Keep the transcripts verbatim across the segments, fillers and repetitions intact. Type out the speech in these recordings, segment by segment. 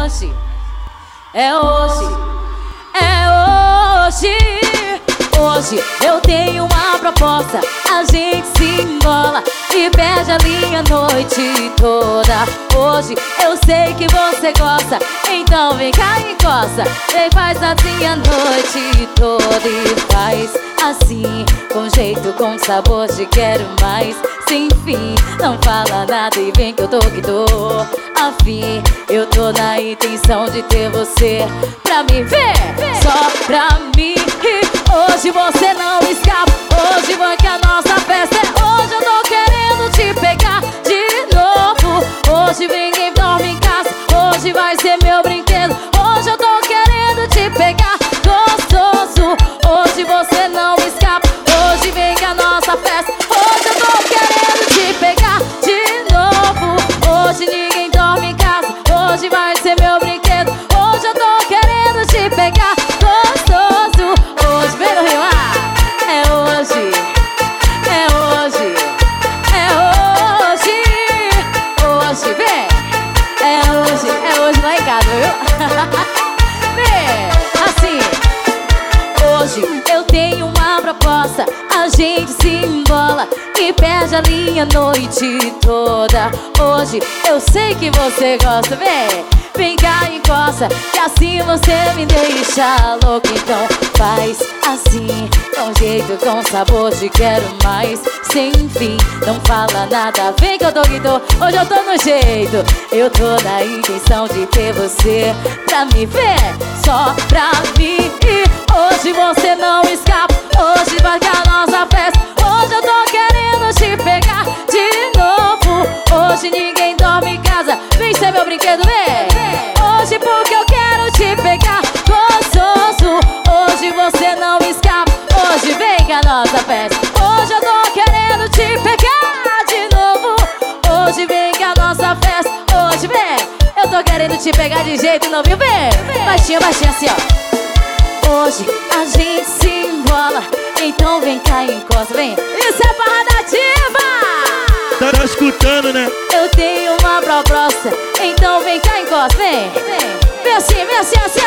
hoje, é hoje, é hoje. Hoje eu tenho uma proposta, a gente se embola e perde a linha a noite toda. Hoje eu sei que você gosta, então vem cá e encosta. Vem, faz assim a noite toda e faz assim, com jeito, com sabor, te quero mais. Sem fim, não fala nada e vem que eu tô que tô afim. Eu tô na intenção de ter você pra me ver, só pra mim. Hoje você não escapa, hoje vai que a nossa festa é. Hoje eu tô querendo te pegar de novo. Hoje ninguém dorme em casa, hoje vai ser meu brinquedo. Hoje eu tô querendo te pegar gostoso. Hoje você não escapa, hoje vem que a nossa festa. Hoje eu tô querendo te pegar de novo. Hoje ninguém dorme em casa, hoje vai ser meu brinquedo. Hoje eu tô querendo te pegar gostoso. Hoje vem no rio, ah, é hoje, é hoje, é hoje. Hoje vem, é hoje, é hoje lá em casa, viu? Vem, assim. Hoje eu tenho uma proposta, a gente se embola e perde a linha a noite toda. Hoje eu sei que você gosta, vem, vem cá e encosta, que assim você me deixa louco. Então faz assim, com jeito, com sabor, te quero mais. Sem fim, não fala nada, vem que eu tô que tô. Hoje eu tô no jeito, eu tô na intenção de ter você pra me ver, só pra mim. Hoje você não escapa, hoje vai que a nossa festa. Hoje eu tô querendo te pegar de novo. Hoje ninguém dorme em casa, vem ser meu brinquedo, vem. Hoje porque eu quero te pegar gostoso. Hoje você não escapa, hoje vem que a nossa festa. Hoje eu tô querendo te pegar de novo. Hoje vem que a nossa festa. Hoje vem, eu tô querendo te pegar de jeito novo, viu? Vem, baixinho, baixinho assim, ó. Hoje a gente se embola, então vem cá e encosta, vem. Isso é barra nativa. Tá, tá escutando, né? Eu tenho uma proposta, então vem cá e encosta, vem. Vem assim, vem assim, assim,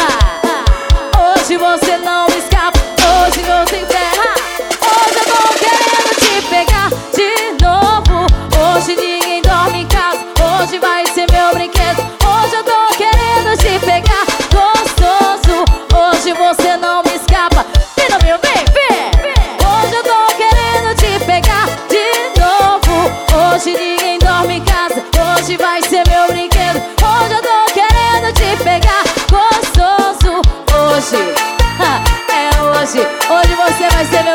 ó. Hoje você não escapa, hoje não se enterra. Hoje eu tô querendo te pegar de novo. Hoje ninguém dorme em casa, hoje vai ser meu brinquedo. Hoje eu tô querendo te pegar gostoso. Hoje você não me escapa, vem no meu, vem, vem. Hoje eu tô querendo te pegar de novo. Hoje ninguém dorme em casa, hoje vai ser meu brinquedo. Hoje eu tô querendo te pegar gostoso. Hoje, ha, é hoje, hoje você vai ser meu